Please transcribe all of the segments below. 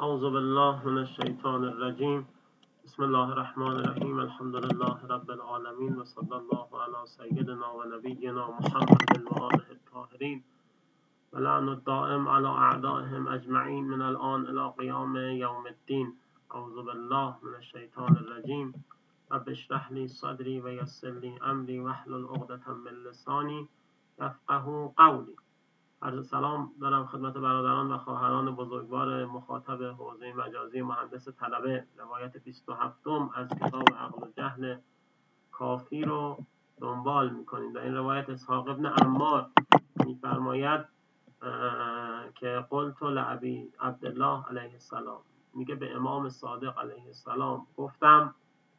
اعوذ بالله من الشیطان الرجیم. بسم الله الرحمن الرحیم. الحمد لله رب العالمین و صلی الله علی سیدنا و نبینا محمد و آله الطاهرین و لعن الدائم علی اعدائهم اجمعین من الان الی قیام یوم الدین. اعوذ بالله من الشیطان الرجیم. رب اشرح لی صدری و یسر لی امری واحلل عقدة من لسانی یفقهوا قولی. عرض سلام دارم خدمت برادران و خواهران بزرگوار مخاطب حوزه مجازی مهندس طلبه. روایت 27 از کتاب عقل و جهل کافی رو دنبال میکنیم. در این روایت اسحاق ابن عمار میفرماید که قلت لابی عبدالله علیه السلام، میگه به امام صادق علیه السلام گفتم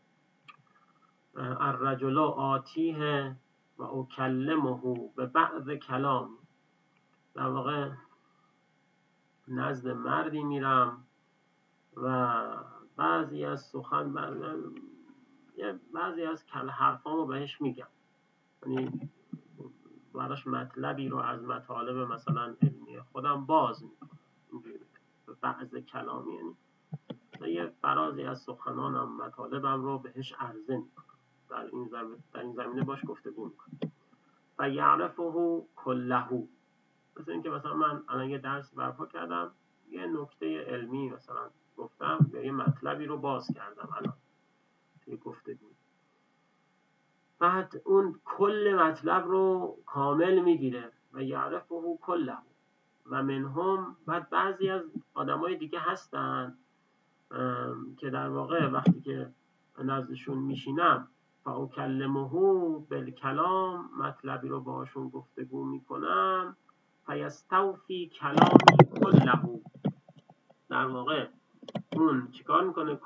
الرجل آتیه و اکلمه به بعض کلام، در واقع نزد مردی میرم و بعضی از حرفامو بهش میگم، یعنی براش مطلبی رو از مطالب مثلا علمی خودم باز میکنم. اینجوری به بعض کلام، یعنی یه فرازی از سخنانم مطالبم رو بهش عرضه میکنم، در این زمینه باش گفتگو میکنم. و یعرفه کله، مثل اینکه مثلا من الان یه درس برپا کردم، یه نکته علمی مثلا گفتم یا یه مطلبی رو باز کردم الان توی گفتگو، بعد اون کل مطلب رو کامل میگیره و یعرفه کله. و منهم، بعد بعضی از آدمای دیگه هستن که در واقع وقتی که نزدشون میشینم فاکلمه بالکلام، مطلبی رو باشون گفتگو میکنم، فیستوفی کلامی کله، در واقع اون چیکار میکنه؟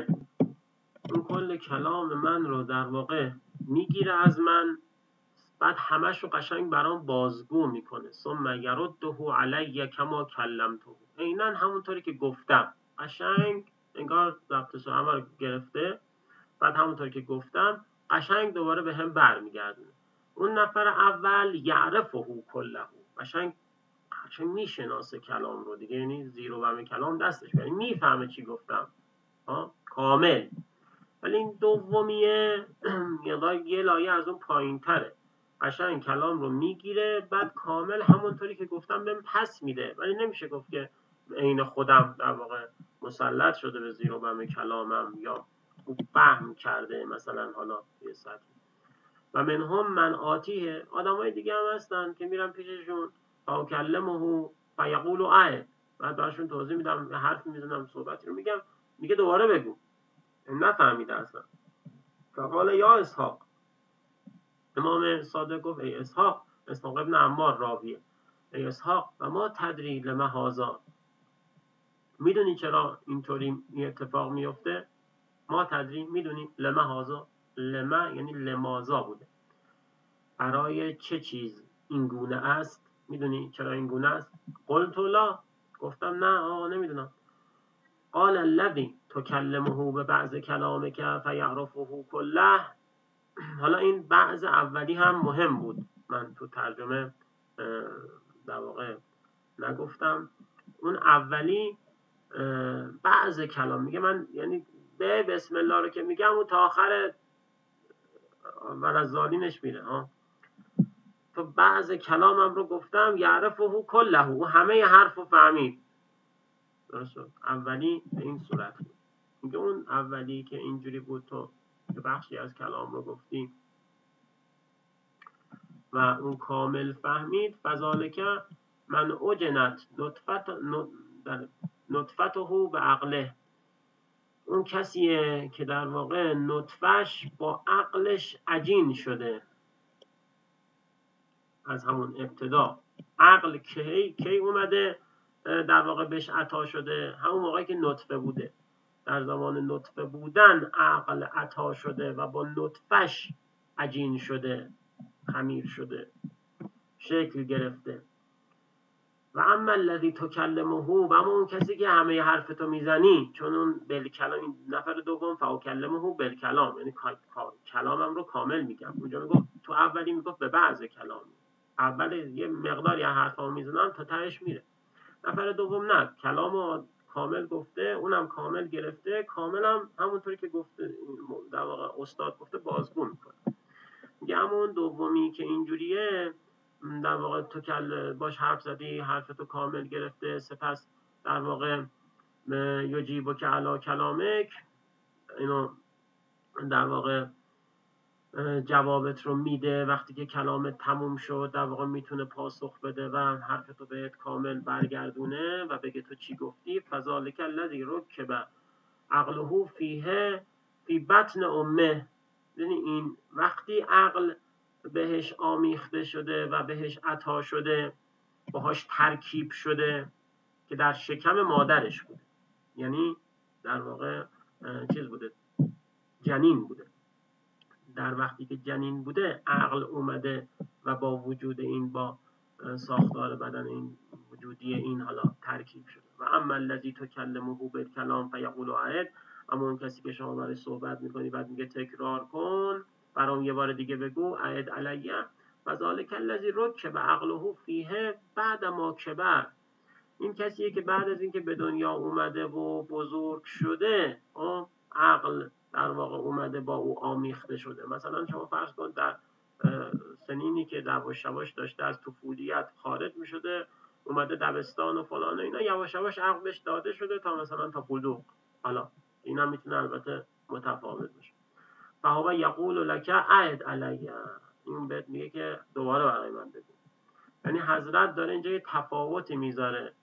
کل کلام من رو در واقع میگیره از من، بعد همش رو قشنگ برام بازگو میکنه. ثم یرده علی کما کلمته، عیناً همونطوری که گفتم، قشنگ انگار ضبط همه رو گرفته، بعد همونطوری که گفتم قشنگ دوباره به هم برمیگردونه. اون نفر اول یعرفه کله، قشنگ میشناسه کلام رو دیگه، یعنی زیر و بم کلام دستش، یعنی میفهمه چی گفتم کامل. ولی این دومیه یه لایه از اون پایین تره، قشنگ کلام رو میگیره، بعد کامل همونطوری که گفتم بهم پس میده، ولی نمیشه گفت که عین خودم در واقع مسلط شده به زیر و بم کلامم یا فهم کرده مثلا حالا یه سطحی. و منهم من آتیه، آدمای دیگه هم هستن که میرم پیششون فاکلمه فیقول اه، بعد براشون توضیح میدم، یه حرفی میزنم، صحبتی رو میگم، میگه دوباره بگو، نفهمیده اصلا. فقال یا اسحاق، امام صادق گفت ای اسحاق ابن عمار راویه، ای اسحاق و ما تدری لما هذا، میدونی چرا اینطوری اتفاق میفته؟ ما تدری، میدونی؟ لما هذا، لما یعنی لماذا بوده، برای چه چیز این گونه است؟ میدونی چرا این گونه است؟ قلت لا، گفتم نه نمیدونم. قال الذی تکلمه به بعض کلامک فیعرفه کله، حالا این بعض اولی هم مهم بود، من تو ترجمه در واقع نگفتم. اون اولی بعض کلام میگه، من یعنی به بسم الله رو که میگم اون تا آخر ولذالینش میره تو بعض کلامم رو گفتم یعرفه کله، او همه حرف رو فهمید. درست شد؟ اولی به این صورت بود. میگه اون اولی که اینجوری بود، تو که بخشی از کلام رو گفتی و اون کامل فهمید، فذالک من اجنت نطفته به عقله، اون کسیه که در واقع نطفش با عقلش عجین شده. از همون ابتدا عقل کی اومده در واقع بهش عطا شده؟ همون موقعی که نطفه بوده. در زمان نطفه بودن عقل عطا شده و با نطفش عجین شده، خمیر شده، شکل گرفته. و اما الذی تکلمه، و اما اون کسی که همه حرفتو میزنی، چون اون بالکلام، نفر دوم فاکلمه بالکلام، یعنی کلامم رو کامل میگم. اونجا میگفت تو اولی میگفت به بعض کلامی، اول یه مقداری از حرفامو میزنم تا تهش میره. نفر دوم نه، کلامو کامل گفته، اونم کامل گرفته، کامل هم همونطوری که گفته در واقع استاد گفته بازگو میکنه. میگه اما اون دومی که اینجوریه در واقع تو باش حرف زدی، حرفتو کامل گرفته، سپس در واقع یجیبک علی کلامک، اینو در واقع جوابت رو میده وقتی که کلامت تموم شد، در واقع میتونه پاسخ بده و حرفتو بهت کامل برگردونه و بگه تو چی گفتی. فذالک الذی رکب عقله فیه فی بطن امه. یعنی این وقتی عقل بهش آمیخته شده و بهش عطا شده، باهاش ترکیب شده که در شکم مادرش بوده، یعنی در واقع چیز بوده، جنین بوده. در وقتی که جنین بوده عقل اومده و با وجود این، با ساختار بدن این وجودی این حالا ترکیب شده. و اما الذی تکلمه بالکلام فیقول اعد، اما اون کسی که شما برای صحبت میکنی بعد میگه تکرار کن، برام یه بار دیگه بگو، اعد علیه. و ذالک الذی رکب عقله فیه بعد ما کبر، این کسیه که بعد از اینکه به دنیا اومده و بزرگ شده، عقل در واقع اومده با او آمیخته شده. مثلا شما فرض کن در سنینی که یواش یواش داشته از طفولیت خارج می شده، اومده دبستان و فلان و اینا، یواش یواش عقل بهش داده شده تا مثلا تا بلوغ. حالا اینا میتونه البته متفاوت باشه. فهو یقول لک اعد علیه، این بهت میگه که دوباره برای من بگو. یعنی حضرت داره اینجا یه تفاوتی میذاره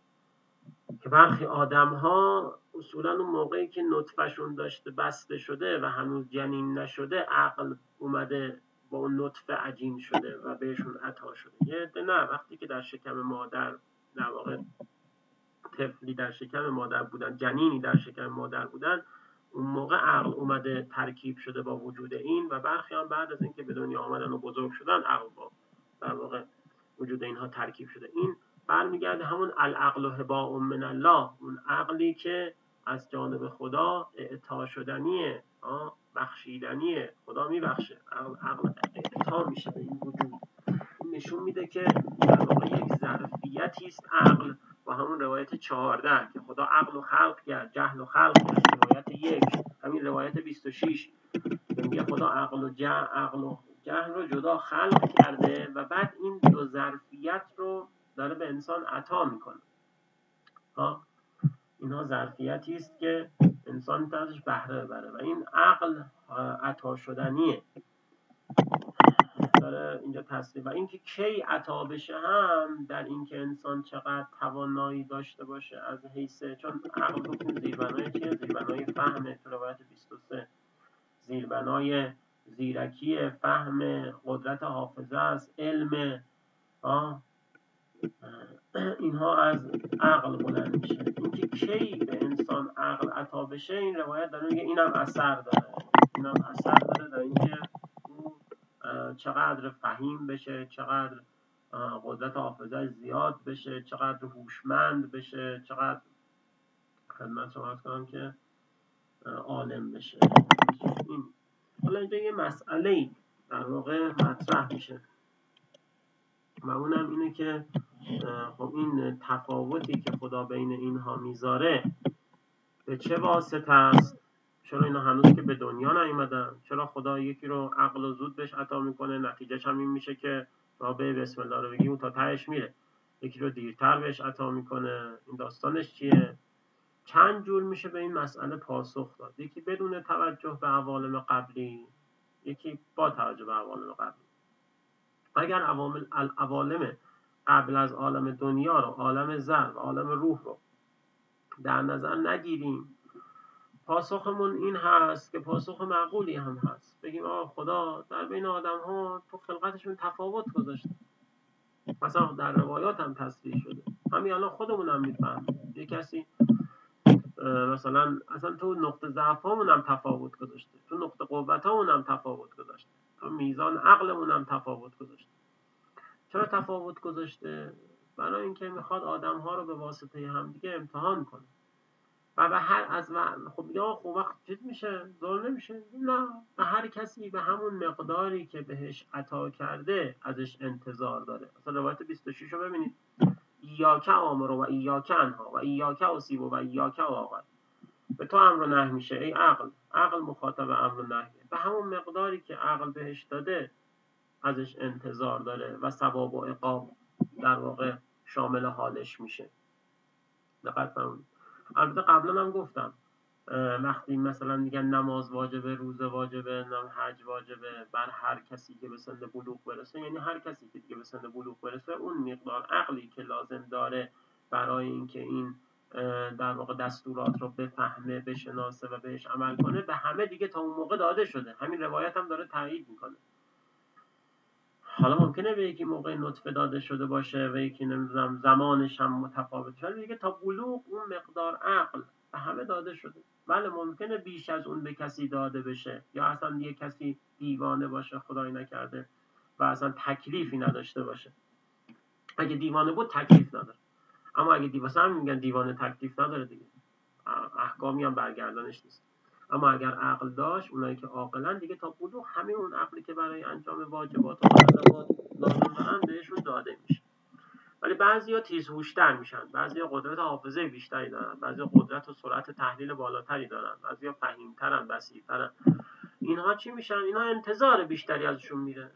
که برخی آدم ها اصولا اون موقعی که نطفهشون داشته بسته شده و هنوز جنین نشده، عقل اومده با اون نطفه عجین شده و بهشون عطا شده. یه عده نه، وقتی که در شکم مادر در واقع طفلی در شکم مادر بودن، جنینی در شکم مادر بودن، اون موقع عقل اومده ترکیب شده با وجود این. و برخی هم بعد از اینکه به دنیا آمدن و بزرگ شدن، عقل با در واقع وجود اینها ترکیب شده. این برمیگرده همون العقل هباء من الله، اون عقلی که از جانب خدا اعطا شدنیه، بخشیدنیه، خدا میبخشه، عقل اعطا میشه به این وجود. این نشون میده که در واقع یک ظرفیتی است عقل، با همون روایت 14 که خدا عقل و خلق کرد، جهل و خلق کرد، روایت 1. همین روایت 26 میگه خدا عقل و جهل رو جدا خلق کرده و بعد این دو ظرفیت رو داره به انسان عطا میکنه. اینها ظرفیتی است که انسان میتونه ازش بهره ببره و این عقل عطا شدنیه، داره اینجا تصریح. و اینکه کی عطا بشه هم در اینکه انسان چقدر توانایی داشته باشه از حیث، چون عقل گفتیم زیربنای چیه؟ زیربنای فهمه، تو روایت 23 زیربنای زیرکی، فهم، قدرت حافظه است، علم، اینها از عقل بلند میشه. اینکه کی به انسان عقل عطا بشه، این روایت داره میگه اینم اثر داره، در اینکه او چقدر فهیم بشه، چقدر قدرت حافظه زیاد بشه، چقدر هوشمند بشه، چقدر خدمت شما عرض کنم که عالم بشه. این حالا اینجا یه مسئله در واقع مطرح میشه و اونم اینه که خب این تفاوتی که خدا بین اینها میذاره به چه واسطه است؟ چرا اینا هنوز که به دنیا نیومدن؟ چرا خدا یکی رو عقل و زود بهش عطا میکنه، نتیجهش هم این میشه که رابع بسم الله رو بگی اون تا تهش میره، یکی رو دیرتر بهش عطا میکنه؟ این داستانش چیه؟ چند جور میشه به این مسئله پاسخ داد. یکی بدون توجه به عوالم قبلی، یکی با توجه به عوالم قبلی. اگر عوالم قبل از عالم دنیا رو، عالم ذر و عالم روح رو در نظر نگیریم، پاسخمون این هست که پاسخ معقولی هم هست. بگیم خدا در بین آدم ها تو خلقتشون تفاوت گذاشته. مثلا در روایات هم تصریح شده، همین الان خودمون هم میفهمیم. یه کسی مثلا اصلا تو نقطه ضعف هامون هم تفاوت گذاشته، تو نقطه قوت هامون هم تفاوت گذاشته، تو میزان عقلمون هم تفاوت گذاشته. چرا تفاوت گذاشته؟ برای اینکه میخواد آدم ها رو به واسطه همدیگه امتحان کنه و به هر از خب یا خب وقت چیز میشه، ظلم نمیشه؟ نه، به هر کسی به همون مقداری که بهش عطا کرده ازش انتظار داره. مثلا روایت 26 رو ببینید، ایاک آمر و ایاک انها و ایاک اصیب و ایاک آقل. به تو امر و نهی میشه ای عقل. عقل مخاطب امر و نهیه، به همون مقداری که عقل بهش داده ازش انتظار داره و ثواب و عقاب در واقع شامل حالش میشه. دقت فرمایید. البته قبلا هم گفتم وقتی مثلا میگن نماز واجبه، روزه واجبه، حج واجبه بر هر کسی که به سن بلوغ برسه، یعنی هر کسی که دیگه به سن بلوغ برسه اون مقدار عقلی که لازم داره برای اینکه این در واقع دستورات رو بفهمه، بشناسه و بهش عمل کنه، به همه دیگه تا اون موقع داده شده. همین روایت هم داره تایید میکنه. حالا ممکنه به یکی موقع نطفه داده شده باشه و یکی نمیدونم زمانش هم متفاوت شده، دیگه تا بلوغ اون مقدار عقل به همه داده شده. بله ممکنه بیش از اون به کسی داده بشه، یا اصلا یه کسی دیوانه باشه خدای نکرده و اصلا تکلیفی نداشته باشه. اگه دیوانه بود تکلیف نداره، اما اگه دیوانه هم میگن دیوانه تکلیف نداره دیگه، احکامی هم برگردانش نیست. اما اگر عقل داشت، اونایی که عاقلن دیگه تا بلوغ همین اون عقلی که برای انجام واجبات و ملزومات لازم دارن بهشون داده میشه. ولی بعضیا تیزهوش‌تر میشن، بعضیا قدرت حافظه بیشتری دارن، بعضیا قدرت و سرعت تحلیل بالاتری دارن، بعضیا فهیمترن، بصیرترن. اینها چی میشن؟ اینها انتظار بیشتری ازشون میره.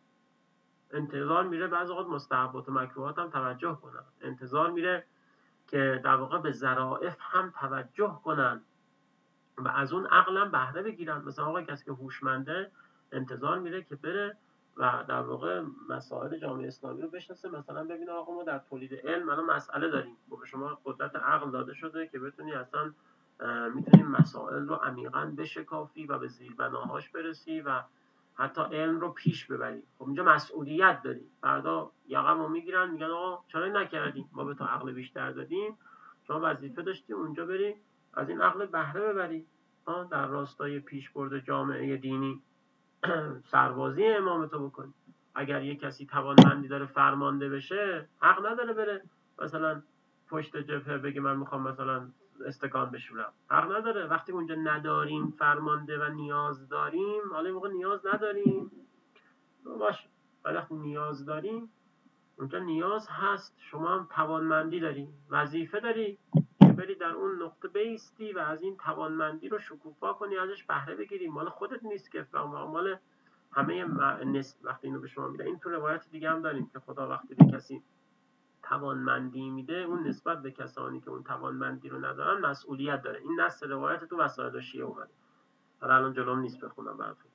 انتظار میره بعضی وقت مستحبات و مکروهات هم توجه کنن. انتظار میره که در واقع به ظرافت هم توجه کنن و از اون عقلم بهره بگیرن. مثلا آقا کسی که هوشمنده انتظار میره که بره و در واقع مسائل جامعه اسلامی رو بشناسه. مثلا ببینه آقا ما در تولید علم الان مسئله داریم، به شما قدرت عقل داده شده که بتونی اصلا میتونی مسائل رو عمیقاً بشکافی و به زیربناهاش برسی و حتی علم رو پیش ببری. خب اینجا مسئولیت داری. فردا یقمو میگیرن میگن آقا چرا نکردیم، ما به تو عقل بیشتر دادیم، شما وظیفه داشتی اونجا بری از این عقل بهره ببری در راستای پیشبرد جامعه دینی سربازی امامتو بکنی. اگر یک کسی توانمندی داره فرمانده بشه، حق نداره بره مثلا پشت جبهه بگه من میخوام مثلا استکان بشورم، حق نداره. وقتی اونجا نداریم فرمانده و نیاز داریم، حالا موقع نیاز نداریم باشه، ولی وقتی نیاز داریم اونجا نیاز هست، شما هم توانمندی داری، وظیفه داری که بری در اون نقطه بیستی و از این توانمندی رو شکوفا کنی، ازش بهره بگیری. مال خودت نیست که، مال همه وقتی اینو به شما میده. این تو روایت دیگه هم داریم که خدا وقتی به کسی توانمندی میده، اون نسبت به کسانی که اون توانمندی رو ندارن مسئولیت داره. این نص روایت تو وسائل شیعه اومده، حالا الان جلوم نیست بخونم براتون.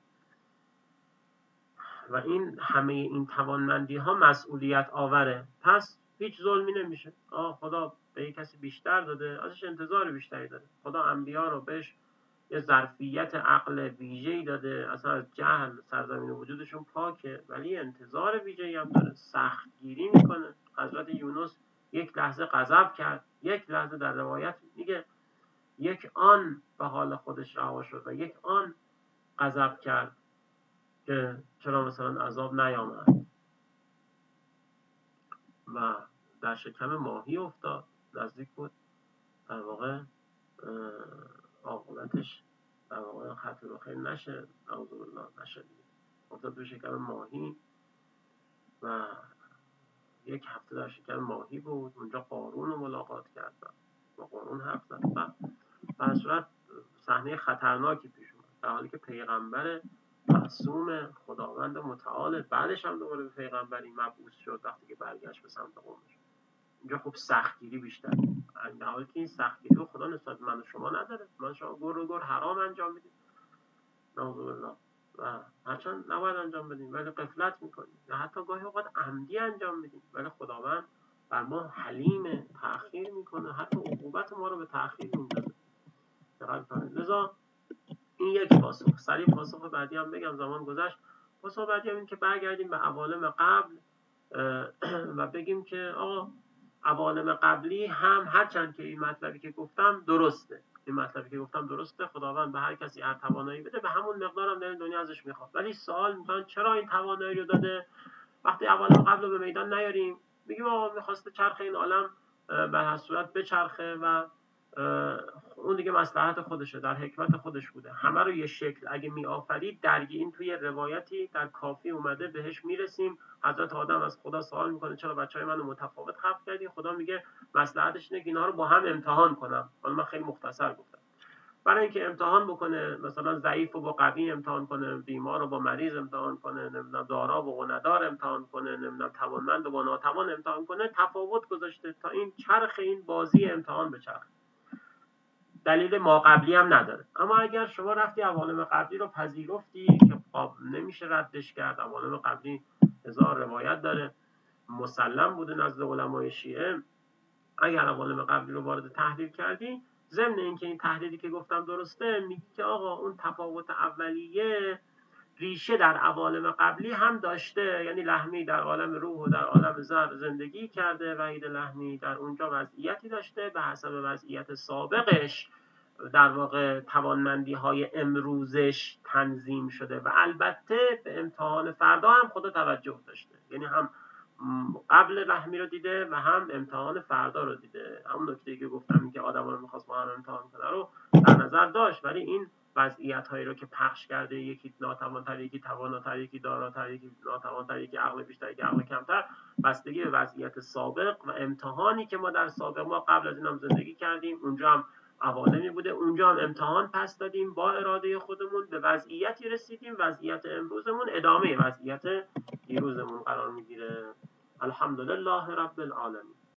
و این همه این توانمندی ها مسئولیت آوره، پس هیچ ظلمی نمیشه. خدا به یک کسی بیشتر داده، ازش انتظار بیشتری داره. خدا انبیا رو بهش یه ظرفیت عقل ویژه‌ای داده، اصلا از جهل سرزمین وجودشون پاکه، ولی انتظار ویژه‌ای هم داره، سختگیری میکنه. حضرت یونس یک لحظه غضب کرد، یک لحظه در روایت میگه یک آن به حال خودش رها شد و یک آن غضب کرد که چرا مثلا عذاب نیامد و در شکم ماهی افتاد. نزدیک بود در واقع عاقبتش در واقع خطر و خیر نشه، اعوذ بالله نشه، افتاد تو شکم ماهی و یک هفته در شکم ماهی بود. اونجا قارون رو ملاقات کرد و با قارون حرف زد و در صورت صحنه خطرناکی پیش اومد، در حالی که پیغمبر معصوم خداوند متعال، بعدش هم دوباره به پیغمبری مبعوث شد وقتی که برگشت به سمت قومش. اینجا خب سختگیری بیشتر، در حالی که این سختگیری رو خدا نسبت من و شما نداره. من شما گر حرام انجام میدید نعوذ بالله و هرچند نباید انجام بدیم ولی غفلت میکنیم، یا حتی گاهی اوقات عمدی انجام میدیم ولی خداوند بر ما حلیم، تأخیر میکنه، حتی عقوبت ما رو به تأخیر میندازه. لذا این یک پاسخ. سریع پاسخ بعدی هم بگم، زمان گذشت. پاسخ بعدی هم این که برگردیم به عوالم قبل و بگیم که آقا عوالم قبلی هم هرچند که این مطلبی که گفتم درسته، خداوند به هر کسی هر توانایی بده، به همون مقدار هم در دنیا ازش میخواد. ولی سوال میکنن چرا این توانایی رو داده وقتی عوالم قبل رو به میدان نیاریم؟ میگیم آقا میخواسته چرخ این عالم به هر صورت بچرخه و اون دیگه مصلحت خودشه، در حکمت خودش بوده. همه رو یه شکل اگه می آفرید، درگی این توی روایتی در کافی اومده، بهش میرسیم. حضرت آدم از خدا سوال میکنه چرا بچهای منو متفاوت خلق کردی؟ خدا میگه مصلحتش اینه که اینا رو با هم امتحان کنم. حالا من خیلی مختصر گفتم. برای اینکه امتحان بکنه، مثلا ضعیف رو با قوی امتحان کنه، بیمار رو با مریض امتحان کنه، نمیدونم دارا با ندار امتحان کنه، نمیدونم توانمند با ناتوان امتحان کنه، تفاوت گذاشته تا این چرخ این بازی امتحان بچرخه. دلیل ما قبلی هم نداره. اما اگر شما رفتی عوالم قبلی رو پذیرفتی که نمیشه ردش کرد، عوالم قبلی هزار روایت داره، مسلم بوده نزد علمای شیعه، اگر عوالم قبلی رو وارد تحلیل کردی، ضمن اینکه این تحلیلی که گفتم درسته، میگی که آقا اون تفاوت اولیه ریشه در عوالم قبلی هم داشته. یعنی لحمی در عالم روح و در عالم زر زندگی کرده، وحید لحمی در اونجا وضعیتی داشته، به حسب وضعیت سابقش در واقع توانمندی های امروزش تنظیم شده و البته به امتحان فردا هم خدا توجه داشته. یعنی هم قبل لحمی رو دیده و هم امتحان فردا رو دیده. همون نکته‌ای که گفتم این که آدم رو میخواست با هم امتحان کنه رو در نظر داشت، ولی این وضعیت هایی رو که پخش کرده، یکی ناتوانتر، یکی تواناتر، یکی داراتر، یکی ناتوانتر، یکی عقل بیشتر، یکی عقل کمتر، بستگی به وضعیت سابق و امتحانی که ما در سابق، ما قبل از این هم زندگی کردیم، اونجا هم عوالمی بوده، اونجا هم امتحان پس دادیم، با اراده خودمون به وضعیتی رسیدیم، وضعیت امروزمون ادامه وضعیت دیروزمون قرار میگیره. الحمدلله رب العالمین.